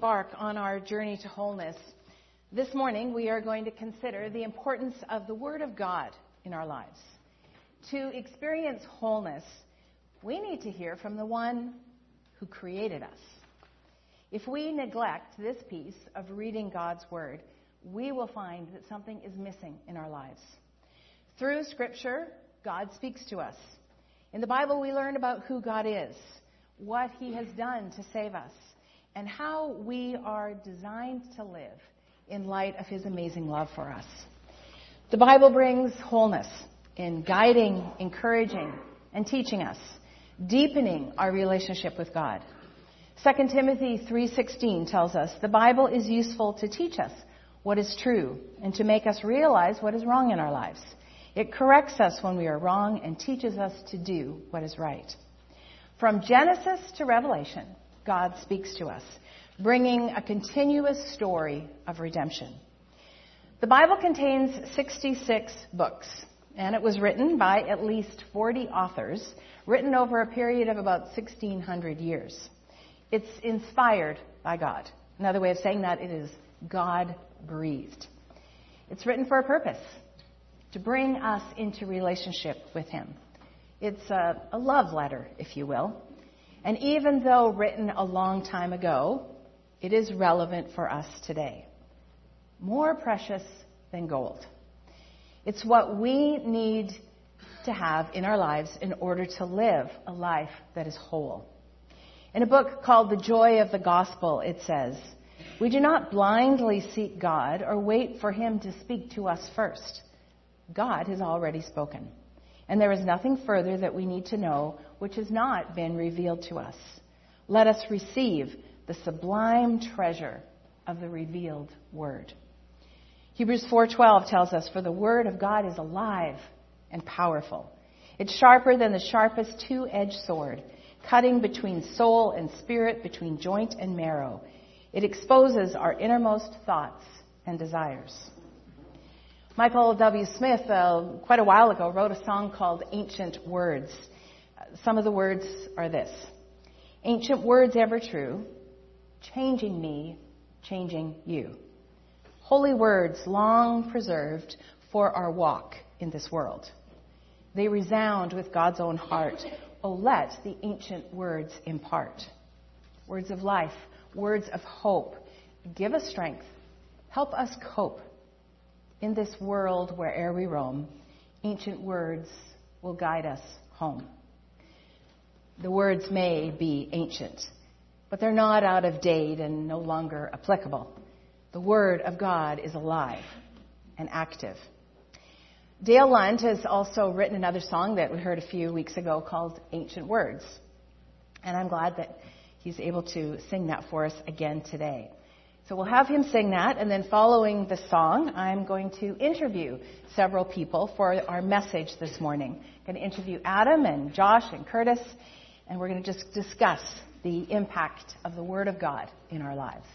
embark on our journey to wholeness, this morning we are going to consider the importance of the Word of God in our lives. To experience wholeness, we need to hear from the one who created us. If we neglect this piece of reading God's Word, we will find that something is missing in our lives. Through Scripture, God speaks to us. In the Bible, we learn about who God is, what He has done to save us, and how we are designed to live in light of His amazing love for us. The Bible brings wholeness in guiding, encouraging, and teaching us, deepening our relationship with God. 2 Timothy 3:16 tells us the Bible is useful to teach us what is true and to make us realize what is wrong in our lives. It corrects us when we are wrong and teaches us to do what is right. From Genesis to Revelation, God speaks to us, bringing a continuous story of redemption. The Bible contains 66 books, and it was written by at least 40 authors, written over a period of about 1,600 years. It's inspired by God. Another way of saying that, it is God-breathed. It's written for a purpose, to bring us into relationship with Him. It's a love letter, if you will. And even though written a long time ago, it is relevant for us today. More precious than gold. It's what we need to have in our lives in order to live a life that is whole. In a book called The Joy of the Gospel, it says, "We do not blindly seek God or wait for Him to speak to us first. God has already spoken. And there is nothing further that we need to know which has not been revealed to us. Let us receive the sublime treasure of the revealed Word." Hebrews 4:12 tells us, "For the Word of God is alive and powerful. It's sharper than the sharpest two-edged sword, cutting between soul and spirit, between joint and marrow. It exposes our innermost thoughts and desires." Michael W. Smith, quite a while ago, wrote a song called Ancient Words. Some of the words are this: "Ancient words ever true, changing me, changing you. Holy words long preserved for our walk in this world. They resound with God's own heart. Oh, let the ancient words impart. Words of life, words of hope. Give us strength. Help us cope. In this world where'er we roam, ancient words will guide us home." The words may be ancient, but they're not out of date and no longer applicable. The Word of God is alive and active. Dale Lund has also written another song that we heard a few weeks ago called Ancient Words. And I'm glad that he's able to sing that for us again today. So we'll have him sing that, and then following the song, I'm going to interview several people for our message this morning. I'm going to interview Adam and Josh and Curtis, and we're going to just discuss the impact of the Word of God in our lives.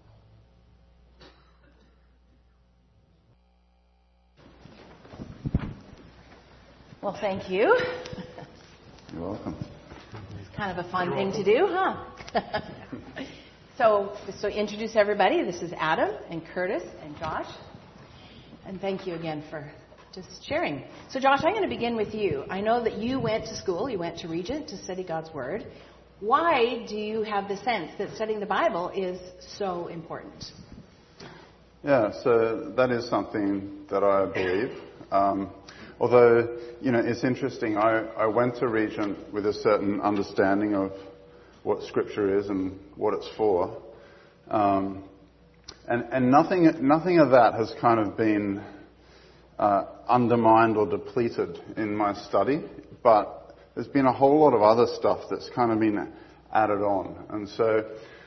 Well, thank you. You're welcome. It's kind of a fun thing to do, huh? So introduce everybody. This is Adam and Curtis and Josh. And thank you again for just sharing. So Josh, I'm going to begin with you. I know that you went to school, you went to Regent to study God's Word. Why do you have the sense that studying the Bible is so important? Yeah, so that is something that I believe. Although, it's interesting. I went to Regent with a certain understanding of what Scripture is and what it's for. And nothing of that has kind of been undermined or depleted in my study, but there's been a whole lot of other stuff that's kind of been added on. And so,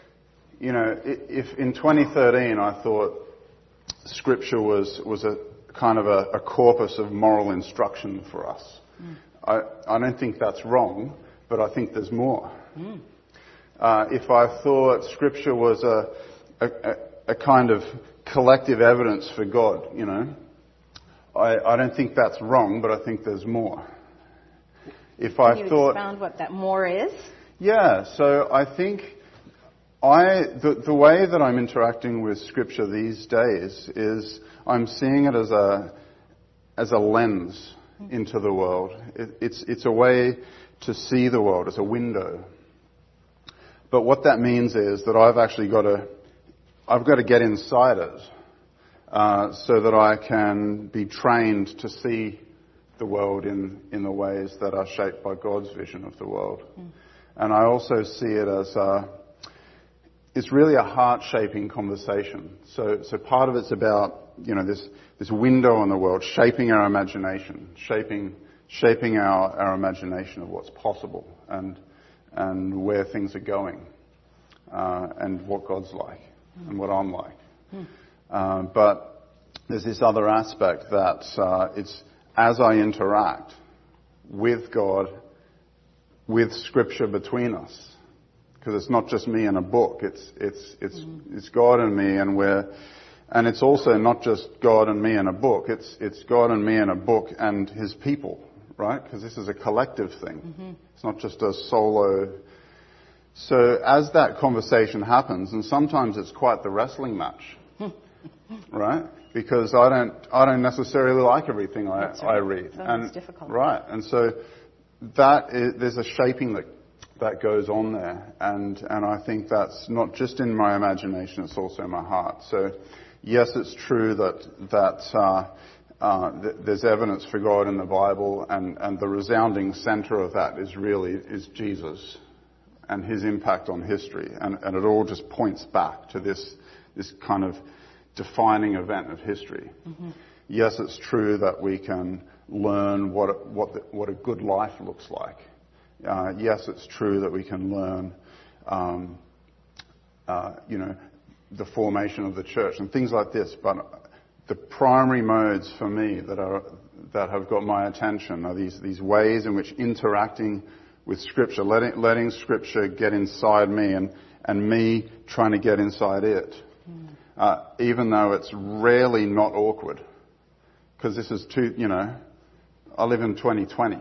if in 2013 I thought Scripture was a kind of a corpus of moral instruction for us, I don't think that's wrong, but I think there's more. If I thought Scripture was a kind of collective evidence for God, I don't think that's wrong, but I think there's more. If I Can you thought, expound what that more is? Yeah, so I think The way that I'm interacting with Scripture these days is I'm seeing it as a lens into the world. It's a way to see the world, as a window. But what that means is that I've actually got to get inside it so that I can be trained to see the world in the ways that are shaped by God's vision of the world. And I also see it as it's really a heart-shaping conversation. So part of it's about, this window on the world, shaping our imagination, shaping our imagination of what's possible and where things are going, and what God's like and what I'm like. But there's this other aspect that it's as I interact with God, with Scripture between us. Because it's not just me and a book. It's God and me, and it's also not just God and me and a book. It's God and me and a book and His people, right? Because this is a collective thing. It's not just a solo. So as that conversation happens, and sometimes it's quite the wrestling match, right? Because I don't necessarily like everything I read. It's difficult. Right, and so there's a shaping that goes on there, and I think that's not just in my imagination, it's also in my heart. So yes, it's true that there's evidence for God in the Bible, and the resounding center of that is Jesus and His impact on history, and it all just points back to this kind of defining event of history. Yes, it's true that we can learn what a good life looks like. Yes, it's true that we can learn, the formation of the church and things like this. But the primary modes for me that have got my attention are these ways in which interacting with Scripture, letting Scripture get inside me and me trying to get inside it, even though it's rarely not awkward, because this is I live in 2020.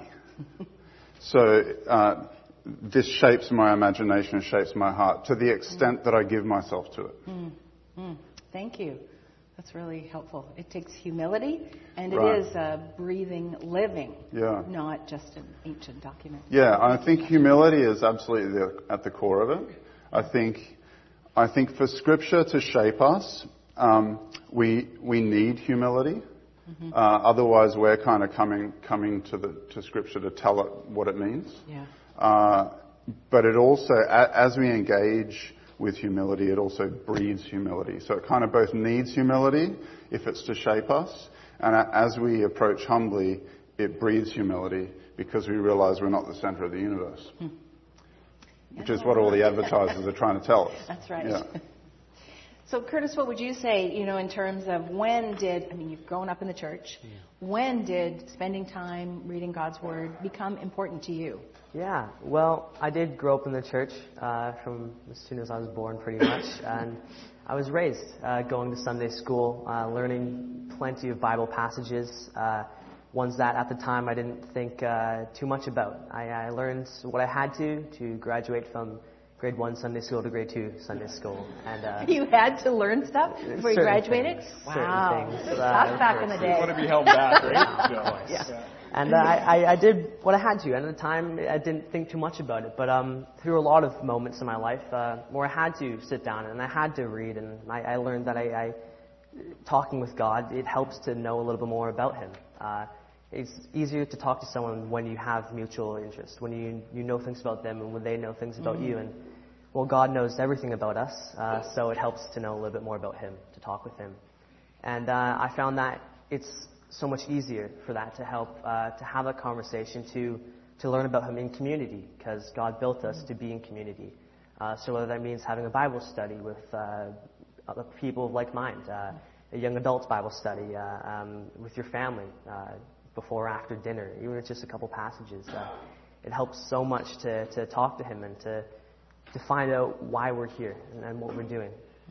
So this shapes my imagination, shapes my heart to the extent that I give myself to it. Thank you. That's really helpful. It takes humility, and Right. it is a breathing, living, Yeah. not just an ancient document. Yeah, I think humility is absolutely at the core of it. I think for Scripture to shape us, we need humility. Otherwise, we're kind of coming to Scripture to tell it what it means. Yeah. But it also, as we engage with humility, it also breeds humility. So it kind of both needs humility if it's to shape us, and as we approach humbly, it breeds humility because we realize we're not the center of the universe, which is what all the advertisers are trying to tell us. That's right. Yeah. So, Curtis, what would you say, in terms of you've grown up in the church, when did spending time reading God's Word become important to you? Yeah, well, I did grow up in the church from as soon as I was born, pretty much. And I was raised going to Sunday school, learning plenty of Bible passages, ones that at the time I didn't think too much about. I learned what I had to graduate from grade 1 Sunday school to grade 2 Sunday school. And you had to learn stuff before you graduated? Wow. Things, Tough back in the day. You want to be held back, right? Yeah. And I did what I had to. And at the time, I didn't think too much about it. But through a lot of moments in my life where I had to sit down and I had to read, and I learned that talking with God, it helps to know a little bit more about Him. It's easier to talk to someone when you have mutual interest, when you know things about them and when they know things about you. And well, God knows everything about us, so it helps to know a little bit more about Him, to talk with Him. And I found that it's so much easier for that to help to have a conversation, to learn about Him in community, because God built us to be in community. So whether that means having a Bible study with other people of like mind, a young adults Bible study with your family before or after dinner, even if it's just a couple passages, it helps so much to talk to Him and to find out why we're here and what we're doing.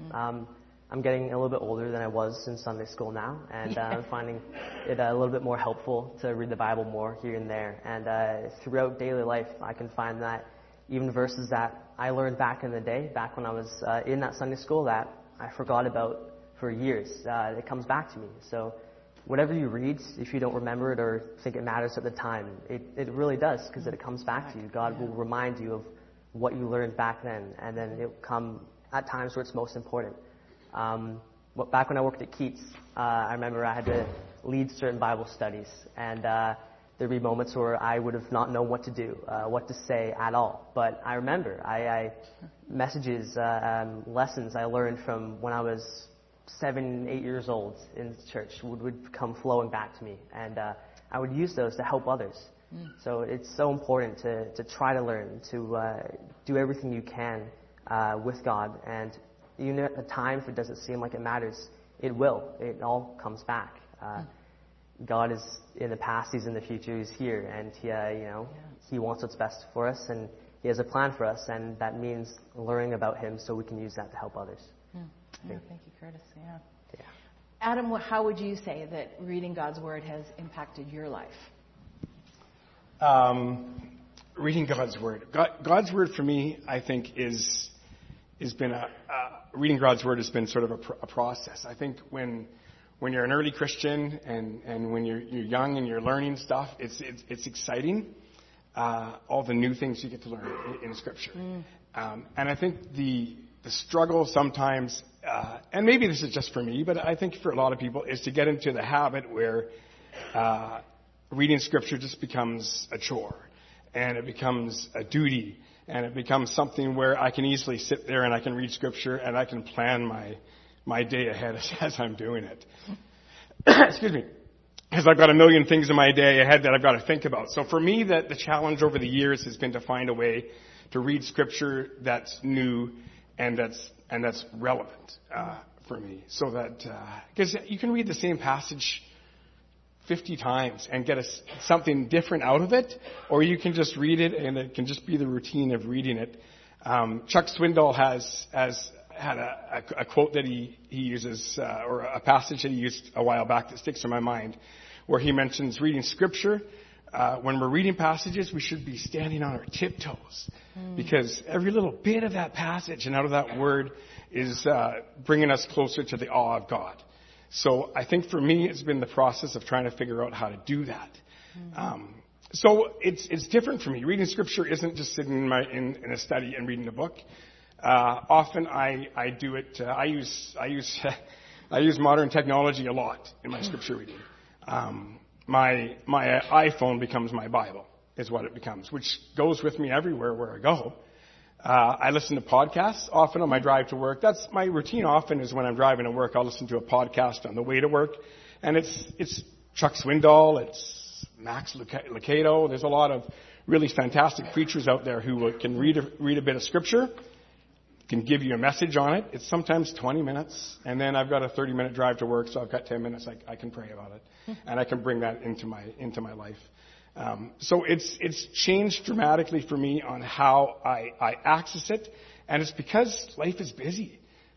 I'm getting a little bit older than I was in Sunday school now, and I'm finding it a little bit more helpful to read the Bible more here and there. And throughout daily life, I can find that even verses that I learned back in the day, back when I was in that Sunday school, that I forgot about for years. It comes back to me. So whatever you read, if you don't remember it or think it matters at the time, it really does, because it comes back to you. God will remind you of what you learned back then, and then it will come at times where it's most important. Back when I worked at Keats, I remember I had to lead certain Bible studies, and there'd be moments where I would have not known what to do, what to say at all. But I remember messages, lessons I learned from when I was 7, 8 years old in church would come flowing back to me, and I would use those to help others. So it's so important to try to learn, to do everything you can with God, and even at the time, if it doesn't seem like it matters, it will. It all comes back. God is in the past, He's in the future, He's here, and He wants what's best for us, and He has a plan for us, and that means learning about Him so we can use that to help others. Thank you, Curtis. Yeah. Adam, how would you say that reading God's Word has impacted your life? Reading God's Word. God's Word for me, I think, reading God's Word has been sort of a process. I think when you're an early Christian and when you're young and you're learning stuff, it's exciting. All the new things you get to learn in Scripture. And I think the struggle sometimes, and maybe this is just for me, but I think for a lot of people, is to get into the habit where reading Scripture just becomes a chore, and it becomes a duty, and it becomes something where I can easily sit there and I can read Scripture and I can plan my day ahead as I'm doing it. Excuse me. Because I've got a million things in my day ahead that I've got to think about. So for me, the challenge over the years has been to find a way to read Scripture that's new and that's relevant for me. So that, because you can read the same passage 50 times and get something different out of it, or you can just read it and it can just be the routine of reading it. Chuck Swindoll has had a quote that he uses, or a passage that he used a while back that sticks in my mind, where he mentions reading Scripture. When we're reading passages, we should be standing on our tiptoes, because every little bit of that passage and out of that word is bringing us closer to the awe of God. So I think for me, it's been the process of trying to figure out how to do that. So it's different for me. Reading Scripture isn't just sitting in a study and reading a book. Often I do it. I use modern technology a lot in my Scripture reading. My iPhone becomes my Bible, is what it becomes, which goes with me everywhere where I go. I listen to podcasts often on my drive to work. That's my routine often, is when I'm driving to work, I'll listen to a podcast on the way to work. And it's Chuck Swindoll, it's Max Lucado. There's a lot of really fantastic preachers out there who can read a bit of Scripture, can give you a message on it. It's sometimes 20 minutes, and then I've got a 30-minute drive to work, so I've got 10 minutes. I can pray about it, and I can bring that into my life. So it's changed dramatically for me on how I access it, and it's because life is busy.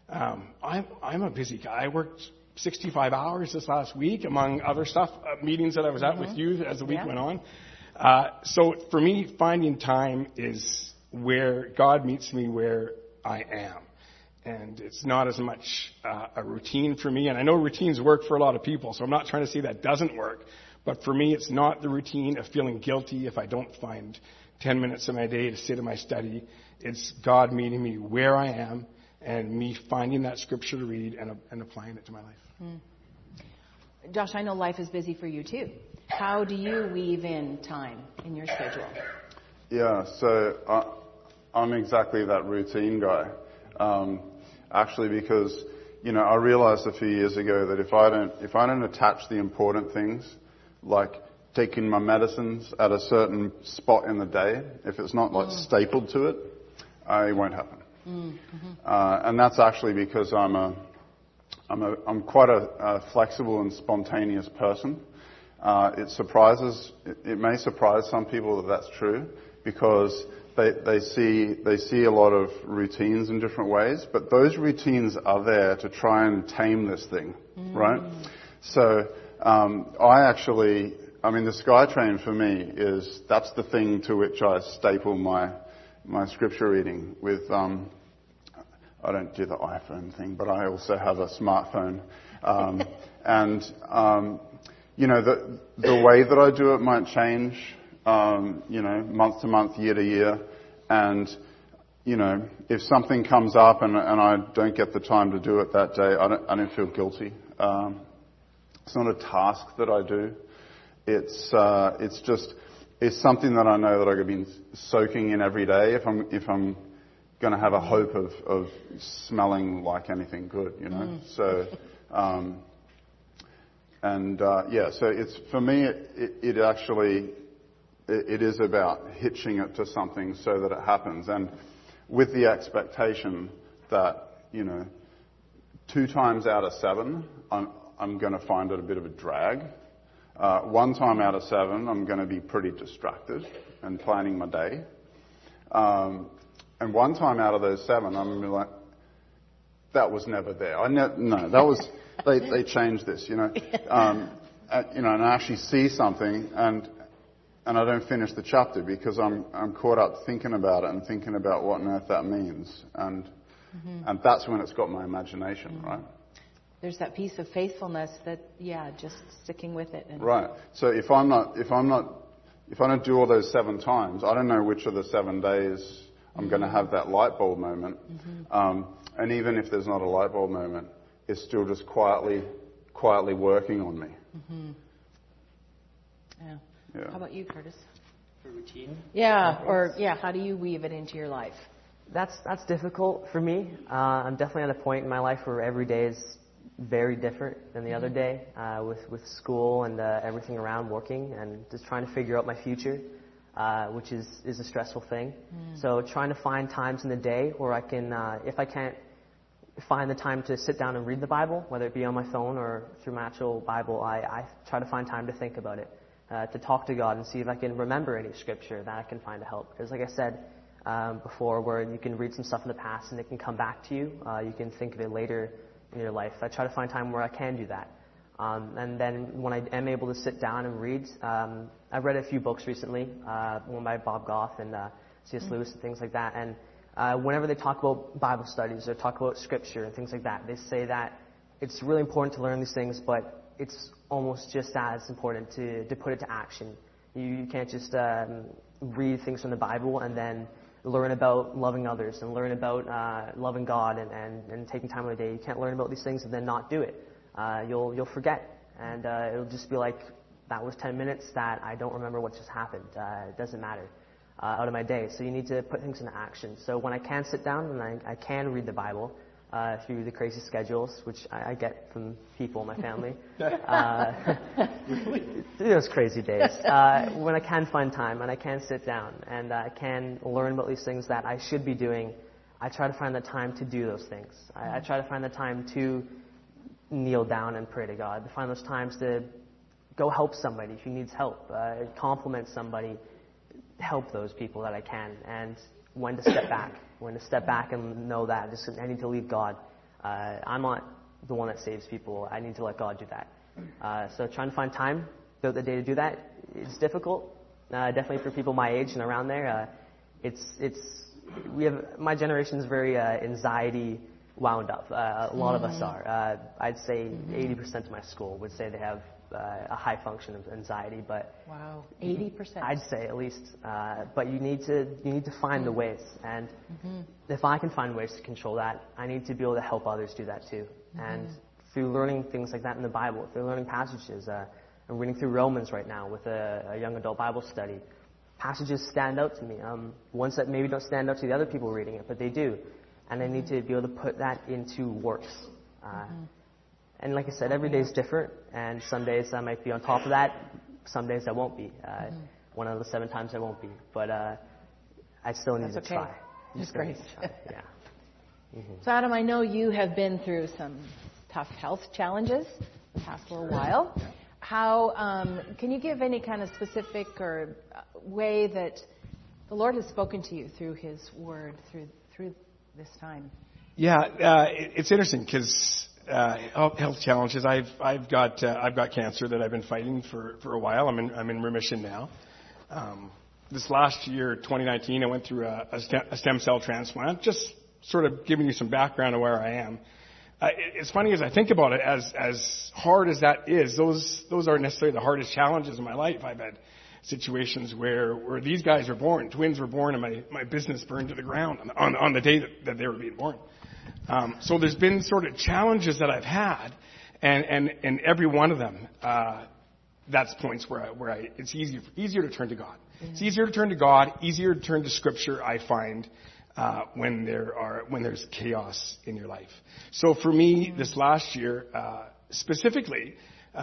I'm a busy guy. I worked 65 hours this last week, among other stuff, meetings that I was at with you as the week went on. So for me, finding time is where God meets me where I am. And it's not as much a routine for me. And I know routines work for a lot of people, so I'm not trying to say that doesn't work. But for me, it's not the routine of feeling guilty if I don't find 10 minutes of my day to sit in my study. It's God meeting me where I am and me finding that Scripture to read and applying it to my life. Josh, I know life is busy for you too. How do you weave in time in your schedule? Yeah, so I'm exactly that routine guy. Actually, because I realized a few years ago that if I don't attach the important things, like taking my medicines at a certain spot in the day, if it's not stapled to it, it won't happen. And that's actually because I'm quite a flexible and spontaneous person. It may surprise some people that that's true, because they see a lot of routines in different ways, but those routines are there to try and tame this thing, right? So the SkyTrain for me that's the thing to which I staple my my scripture reading with, I don't do the iPhone thing, but I also have a smartphone. The way that I do it might change, month to month, year to year. And, if something comes up and I don't get the time to do it that day, I don't feel guilty. It's not a task that I do. It's something that I know that I could be soaking in every day if I'm going to have a hope of smelling like anything good, So, so it's, for me, it actually, it is about hitching it to something so that it happens. And with the expectation that, 2 times out of 7, I'm going to find it a bit of a drag. 1 time out of 7, I'm going to be pretty distracted and planning my day. And 1 time out of those 7, I'm going to be like, that was never there. They changed this, and I actually see something and I don't finish the chapter because I'm caught up thinking about it and thinking about what on earth that means. And that's when it's got my imagination, right? There's that piece of faithfulness that, just sticking with it. Right. So if I don't do all those 7 times, I don't know which of the 7 days I'm going to have that light bulb moment. And even if there's not a light bulb moment, it's still just quietly working on me. Yeah. How about you, Curtis? For routine? How do you weave it into your life? That's difficult for me. I'm definitely at a point in my life where every day is very different than the other day, with school and everything around working and just trying to figure out my future, which is a stressful thing. So trying to find times in the day where I can, if I can't find the time to sit down and read the Bible, whether it be on my phone or through my actual Bible, I try to find time to think about it, to talk to God and see if I can remember any scripture that I can find to help. Because like I said before, where you can read some stuff in the past and it can come back to you, you can think of it later in your life. I try to find time where I can do that. And then when I am able to sit down and read, I've read a few books recently, one by Bob Goff and C.S. Lewis and things like that. And whenever they talk about Bible studies or talk about scripture and things like that, they say that it's really important to learn these things, but it's almost just as important to put it to action. You can't just read things from the Bible and then learn about loving others and learn about loving God and taking time of the day. You can't learn about these things and then not do it. You'll forget, and it'll just be like, that was 10 minutes that I don't remember what just happened. It doesn't matter out of my day. So you need to put things into action. So when I can sit down and I can read the Bible through the crazy schedules, which I get from people in my family, through those crazy days, when I can find time and I can sit down and I can learn about these things that I should be doing, I try to find the time to do those things. I try to find the time to kneel down and pray to God, to find those times to go help somebody who needs help, compliment somebody, help those people that I can, and when to step back and know that I need to leave God. I'm not the one that saves people. I need to let God do that. So trying to find time throughout the day to do that is difficult. Definitely for people my age and around there. My generation is very anxiety wound up. A lot of us are. I'd say 80% of my school would say they have a high function of anxiety, but wow, 80%. I'd say at least. But you need to find the ways, and if I can find ways to control that, I need to be able to help others do that too. And through learning things like that in the Bible, through learning passages, I'm reading through Romans right now with a young adult Bible study. Passages stand out to me. Ones that maybe don't stand out to the other people reading it, but they do. And I need to be able to put that into works. And like I said, every day is different, and some days I might be on top of that, some days I won't be. One of the 7 times I won't be. But I still need to try. That's great. Yeah. So Adam, I know you have been through some tough health challenges the past little while. How can you give any kind of specific or way that the Lord has spoken to you through His Word through this time? Yeah, it's interesting because health challenges. I've got cancer that I've been fighting for a while. I'm in remission now. this last year, 2019, I went through a stem cell transplant. Just sort of giving you some background of where I am. It's funny as I think about it, as hard as that is, those aren't necessarily the hardest challenges in my life. I've had situations where these guys were born, twins were born, and my business burned to the ground on the day that they were being born. So there's been sort of challenges that I've had, and every one of them, that's points where it's easier to turn to God. Yeah. It's easier to turn to God, easier to turn to Scripture, I find, when there's chaos in your life. So for me, this last year, specifically,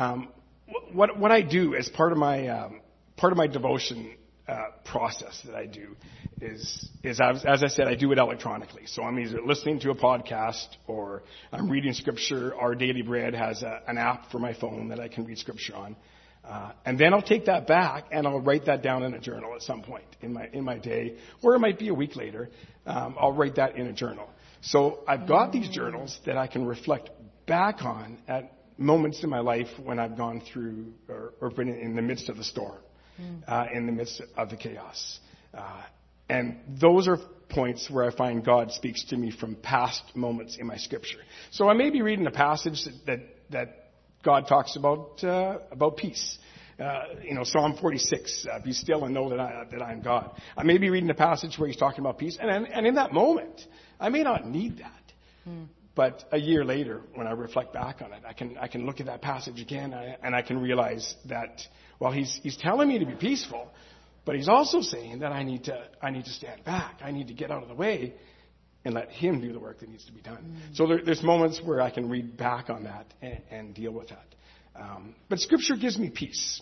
what I do as part of my devotion process that I do is as I said, I do it electronically. So I'm either listening to a podcast or I'm reading Scripture. Our Daily Bread has an app for my phone that I can read Scripture on. And then I'll take that back and I'll write that down in a journal at some point in my day, or it might be a week later. I'll write that in a journal. So I've got these journals that I can reflect back on at moments in my life when I've gone through or been in the midst of the storm, in the midst of the chaos. And those are points where I find God speaks to me from past moments in my Scripture. So I may be reading a passage that God talks about peace. Psalm 46, be still and know that I am God. I may be reading a passage where he's talking about peace, and in that moment, I may not need that. But a year later, when I reflect back on it, I can look at that passage again, and I can realize that, well, he's telling me to be peaceful, but he's also saying that I need to stand back. I need to get out of the way and let him do the work that needs to be done. So there's moments where I can read back on that and deal with that. But Scripture gives me peace.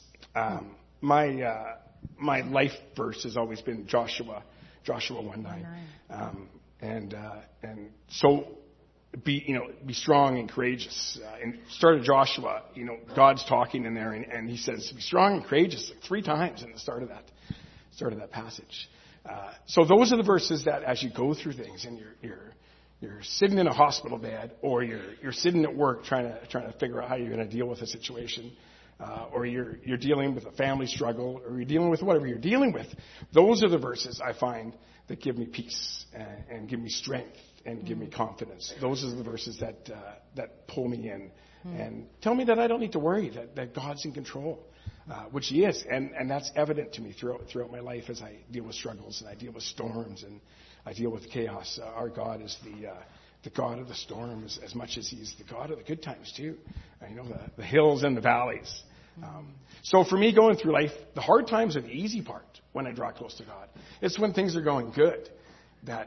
My life verse has always been Joshua 1:9. And so be strong and courageous. And start of Joshua, God's talking in there, and he says, be strong and courageous, like 3 times in the start of that passage. So those are the verses that as you go through things and you're sitting in a hospital bed, or you're sitting at work trying to figure out how you're going to deal with a situation, or you're dealing with a family struggle, or you're dealing with whatever you're dealing with. Those are the verses I find that give me peace and give me strength and give me confidence. Those are the verses that pull me in and tell me that I don't need to worry, that God's in control. Which he is, and that's evident to me throughout my life as I deal with struggles and I deal with storms and I deal with chaos. Our God is the God of the storms as much as he's the God of the good times too. The hills and the valleys. So for me, going through life, the hard times are the easy part when I draw close to God. It's when things are going good that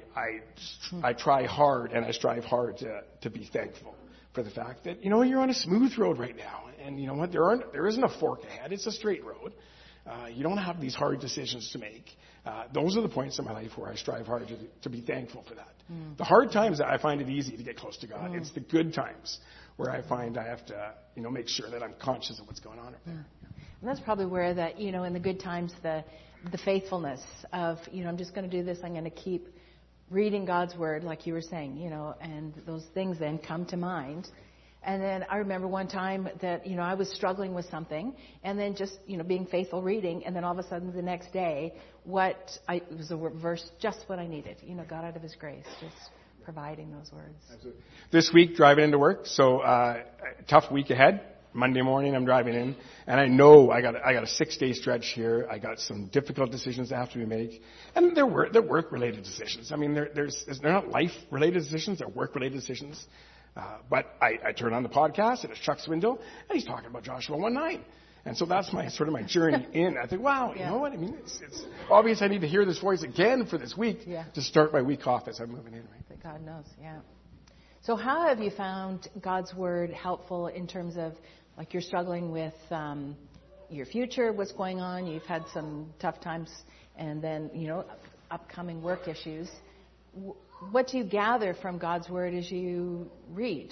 I try hard and I strive hard to be thankful for the fact that, you're on a smooth road right now. And you know what? There isn't a fork ahead. It's a straight road. You don't have these hard decisions to make. Those are the points in my life where I strive hard to be thankful for that. The hard times, I find it easy to get close to God. It's the good times where I find I have to, make sure that I'm conscious of what's going on up there. And that's probably where that, in the good times, the faithfulness of, I'm just going to do this. I'm going to keep reading God's word, like you were saying, and those things then come to mind. And then I remember one time that, I was struggling with something, and then just, being faithful reading, and then all of a sudden the next day, it was a verse, just what I needed. God out of his grace, just providing those words. Absolutely. This week, driving into work, so tough week ahead. Monday morning, I'm driving in, and I know I got a 6-day stretch here. I got some difficult decisions that have to be made, and they're work-related decisions. I mean, they're not life-related decisions; they're work-related decisions. But I turn on the podcast, and it's Chuck Swindoll, and he's talking about Joshua 1:9. And so that's my journey in. I think, wow, you know what? I mean, it's obvious I need to hear this voice again for this week to start my week off as I'm moving in. Right? But God knows, yeah. So how have you found God's word helpful in terms of, like, you're struggling with your future, what's going on, you've had some tough times, and then, upcoming work issues. What do you gather from God's word as you read?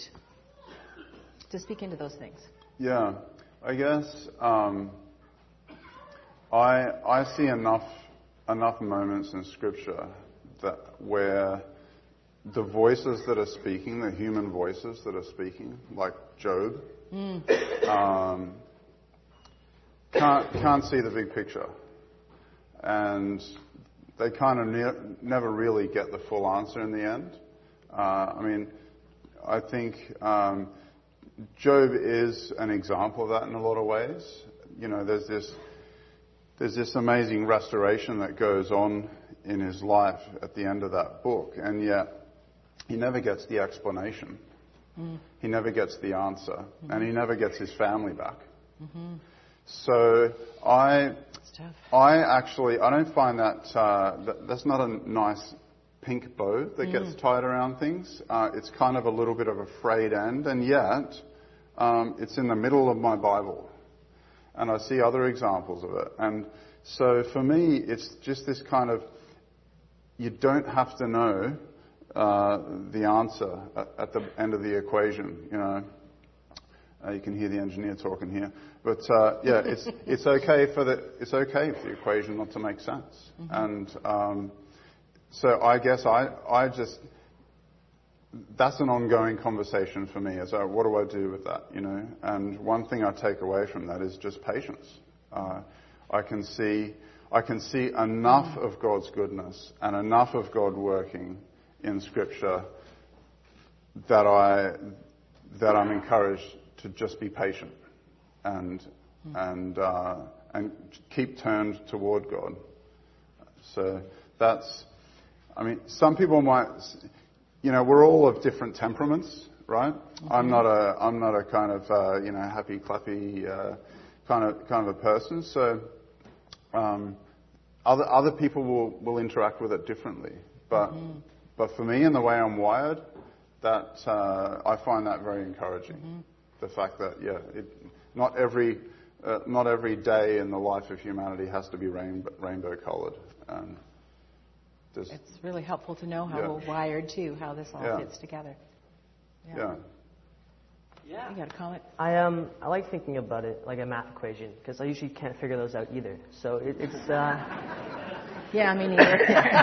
To speak into those things. Yeah, I guess I see enough moments in Scripture where the voices that are speaking, the human voices that are speaking, like Job, can't see the big picture. and they kind of never really get the full answer in the end. I think Job is an example of that in a lot of ways. There's this amazing restoration that goes on in his life at the end of that book, and yet he never gets the explanation. He never gets the answer, and he never gets his family back. So I don't find that's not a nice pink bow that gets tied around things. It's kind of a little bit of a frayed end, and yet it's in the middle of my Bible. And I see other examples of it. And so for me, it's just this kind of, you don't have to know the answer at the end of the equation. You can hear the engineer talking here. But it's okay for the equation not to make sense. And so I guess I just, that's an ongoing conversation for me. What do I do with that? And one thing I take away from that is just patience. I can see enough of God's goodness and enough of God working in Scripture that I'm encouraged to just be patient and keep turned toward God. So some people might. We're all of different temperaments, right? I'm not a kind of happy clappy kind of a person. So other people will interact with it differently. But for me, and the way I'm wired, that I find that very encouraging. The fact that not every day in the life of humanity has to be rainbow coloured. It's really helpful to know how we're wired too, how this all fits together. Yeah. You got a comment? I like thinking about it like a math equation because I usually can't figure those out either. So it's yeah, me neither.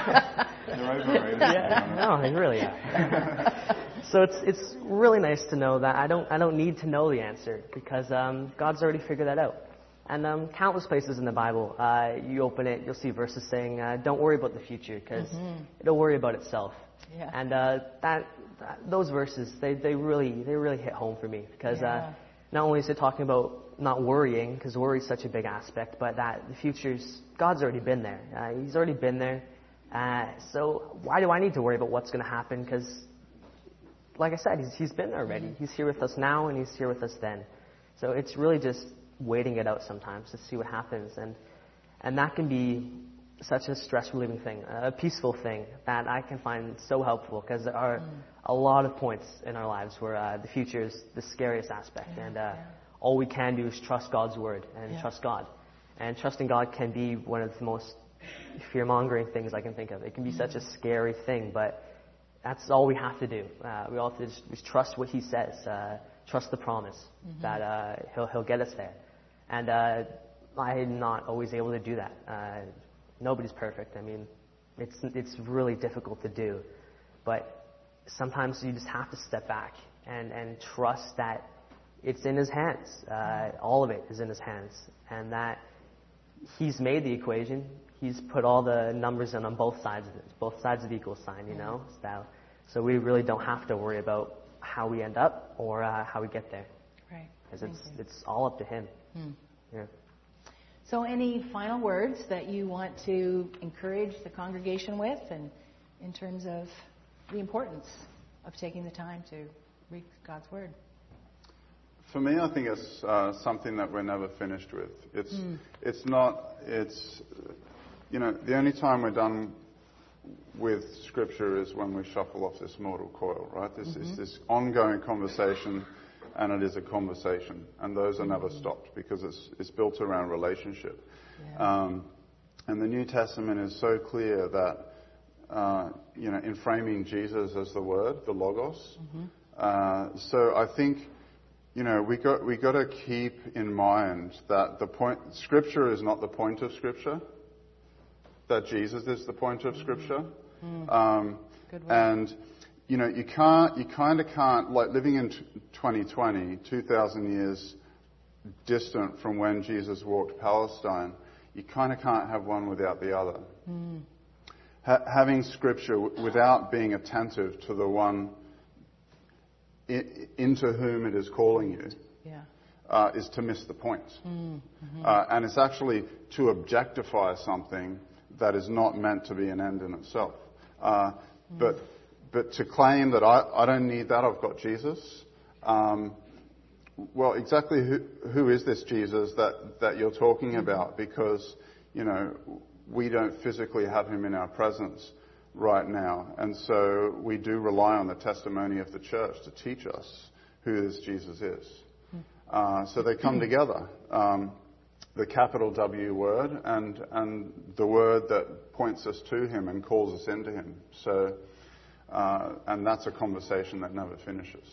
No, they really are. So it's really nice to know that I don't need to know the answer because God's already figured that out. And countless places in the Bible, you open it, you'll see verses saying, "Don't worry about the future, because it'll worry about itself." Yeah. And those verses, they really hit home for me because not only is it talking about not worrying, because worry is such a big aspect, but that the future's God's already been there. He's already been there. So why do I need to worry about what's going to happen? Because, like I said, he's been there already. He's here with us now, and he's here with us then. So it's really just waiting it out sometimes to see what happens, and that can be such a stress relieving thing, a peaceful thing that I can find so helpful because there are a lot of points in our lives where the future is the scariest aspect, and all we can do is trust God's word and trust God, and trusting God can be one of the most fear-mongering things I can think of. It can be such a scary thing, but that's all we have to do. We all have to just trust what He says. Trust the promise that He'll get us there. And I'm not always able to do that. Nobody's perfect. It's really difficult to do. But sometimes you just have to step back and trust that it's in His hands. All of it is in His hands. And that He's made the equation. He's put all the numbers in on both sides of it, both sides of the equal sign, So we really don't have to worry about how we end up or how we get there. Right. Because it's all up to Him. Yeah. So any final words that you want to encourage the congregation with, and in terms of the importance of taking the time to read God's Word? For me, I think it's something that we're never finished with. It's the only time we're done with Scripture is when we shuffle off this mortal coil, right? This is this ongoing conversation, and it is a conversation, and those are never stopped because it's built around relationship. Yeah. And the New Testament is so clear that in framing Jesus as the Word, the Logos. So I think we got to keep in mind that Scripture is not the point of Scripture. That Jesus is the point of Scripture. Good word. And you kind of can't, like living in 2020, 2,000 years distant from when Jesus walked Palestine, you kind of can't have one without the other. Having Scripture without being attentive to the one into whom it is calling you is to miss the point. And it's actually to objectify something that is not meant to be an end in itself. But to claim that I don't need that, I've got Jesus. Well, exactly who is this Jesus that you're talking about? Because, we don't physically have him in our presence right now. And so we do rely on the testimony of the church to teach us who this Jesus is. So they come together. The capital W word and the word that points us to him and calls us into him. So, and that's a conversation that never finishes.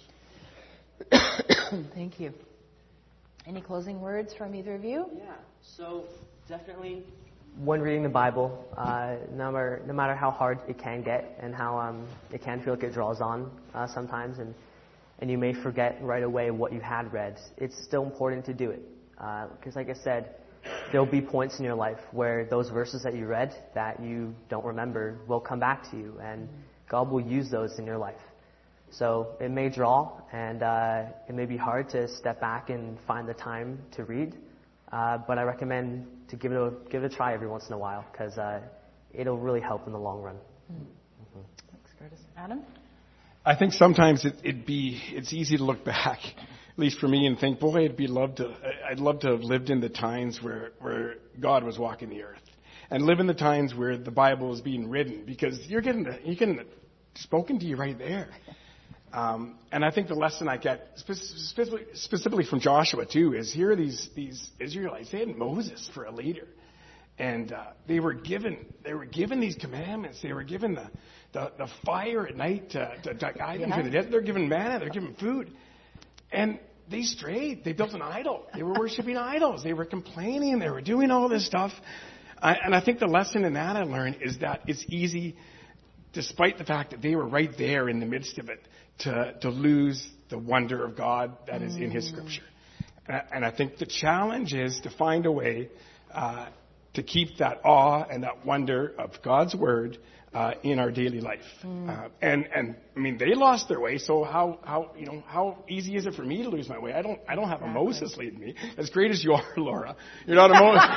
Thank you. Any closing words from either of you? Yeah. So definitely, when reading the Bible, no matter how hard it can get and how it can feel like it draws on sometimes, and you may forget right away what you had read, it's still important to do it. Because like I said, there'll be points in your life where those verses that you read that you don't remember will come back to you, and God will use those in your life. So it may draw, and it may be hard to step back and find the time to read, but I recommend to give it a try every once in a while, because it'll really help in the long run. Thanks, Curtis. Adam? I think sometimes it's easy to look back, at least for me, and think, boy, I'd love to have lived in the times where God was walking the earth, and live in the times where the Bible was being written, because you're getting it spoken to you right there. And I think the lesson I get specifically from Joshua too is here these Israelites, they had Moses for a leader, and they were given these commandments. They were given the fire at night to guide them through the desert. They're given manna. They're given food, and they strayed. They built an idol. They were worshiping idols. They were complaining. They were doing all this stuff. And I think the lesson in that I learned is that it's easy, despite the fact that they were right there in the midst of it, to lose the wonder of God that is in his Scripture. And I think the challenge is to find a way to keep that awe and that wonder of God's Word in our daily life. And I mean, they lost their way, so how easy is it for me to lose my way? I don't have a Moses leading me. As great as you are, Laura, you're not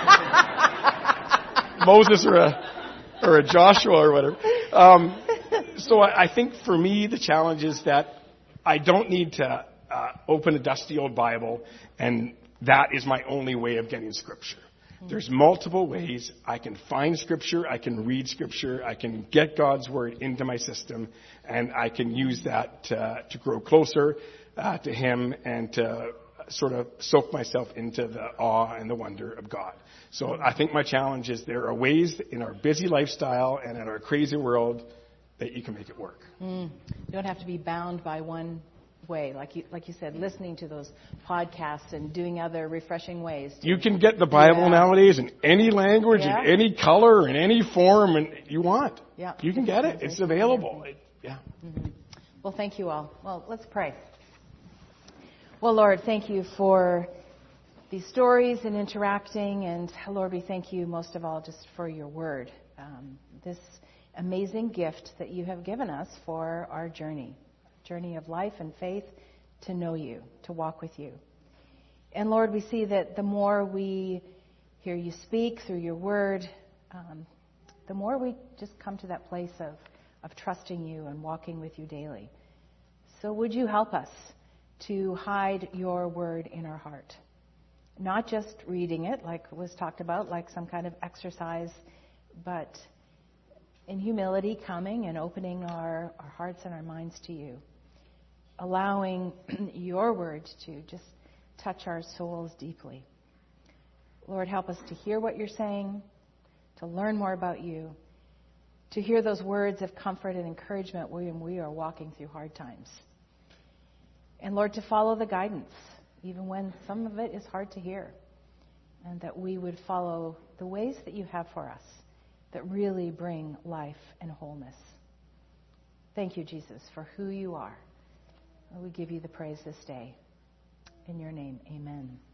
a Moses or a Joshua or whatever. So I think for me, the challenge is that I don't need to open a dusty old Bible, and that is my only way of getting Scripture. There's multiple ways I can find Scripture, I can read Scripture, I can get God's Word into my system, and I can use that to grow closer to Him and to sort of soak myself into the awe and the wonder of God. So I think my challenge is there are ways in our busy lifestyle and in our crazy world that you can make it work. You don't have to be bound by one way, like you said, listening to those podcasts and doing other refreshing ways. You can get the Bible nowadays in any language, in any color, in any form and you want. Yeah. You can get it. It's available. Well, thank you all. Well, let's pray. Well, Lord, thank you for these stories and interacting, and Lord, we thank you most of all just for your Word, this amazing gift that you have given us for our journey of life and faith, to know you, to walk with you. And Lord, we see that the more we hear you speak through your Word, the more we just come to that place of trusting you and walking with you daily. So would you help us to hide your Word in our heart? Not just reading it, like was talked about, like some kind of exercise, but in humility, coming and opening our hearts and our minds to you, allowing your Word to just touch our souls deeply. Lord, help us to hear what you're saying, to learn more about you, to hear those words of comfort and encouragement when we are walking through hard times. And Lord, to follow the guidance, even when some of it is hard to hear, and that we would follow the ways that you have for us that really bring life and wholeness. Thank you, Jesus, for who you are. We give you the praise this day. In your name, amen.